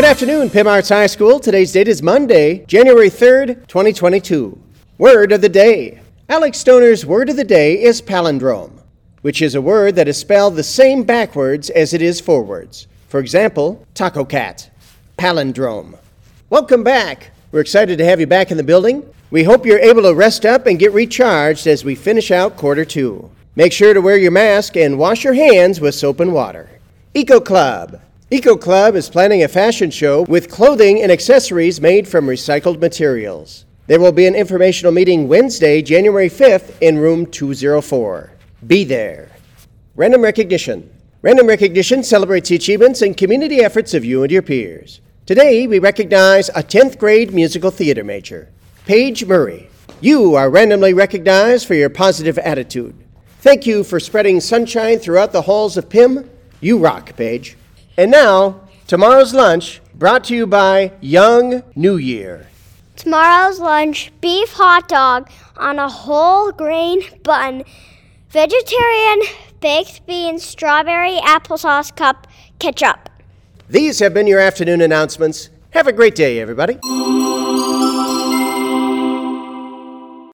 Good afternoon, Pim Arts High School. Today's date is Monday, January 3rd, 2022. Word of the day. Alex Stoner's word of the day is palindrome, which is a word that is spelled the same backwards as it is forwards. For example, taco cat, palindrome. Welcome back. We're excited to have you back in the building. We hope you're able to rest up and get recharged as we finish out quarter 2. Make sure to wear your mask and wash your hands with soap and water. Eco Club. Eco Club is planning a fashion show with clothing and accessories made from recycled materials. There will be an informational meeting Wednesday, January 5th in room 204. Be there. Random Recognition. Random Recognition celebrates the achievements and community efforts of you and your peers. Today, we recognize a 10th grade musical theater major, Paige Murray. You are randomly recognized for your positive attitude. Thank you for spreading sunshine throughout the halls of PIM. You rock, Paige. And now, tomorrow's lunch, brought to you by Young New Year. Tomorrow's lunch, beef hot dog on a whole grain bun, vegetarian baked beans, strawberry applesauce cup, ketchup. These have been your afternoon announcements. Have a great day, everybody.